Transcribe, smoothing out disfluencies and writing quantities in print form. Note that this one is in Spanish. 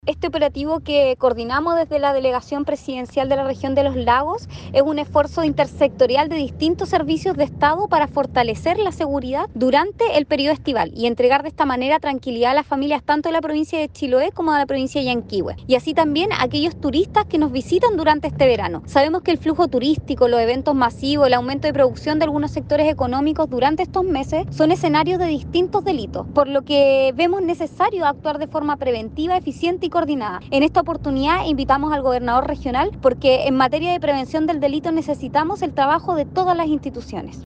Este operativo que coordinamos desde la Delegación Presidencial de la Región de los Lagos es un esfuerzo intersectorial de distintos servicios de Estado para fortalecer la seguridad durante el periodo estival y entregar de esta manera tranquilidad a las familias tanto de la provincia de Chiloé como de la provincia de Yanquihue. Y así también a aquellos turistas que nos visitan durante este verano. Sabemos que el flujo turístico, los eventos masivos, el aumento de producción de algunos sectores económicos durante estos meses son escenarios de distintos delitos, por lo que vemos necesario actuar de forma preventiva, eficiente y coordinada. En esta oportunidad invitamos al gobernador regional porque en materia de prevención del delito necesitamos el trabajo de todas las instituciones.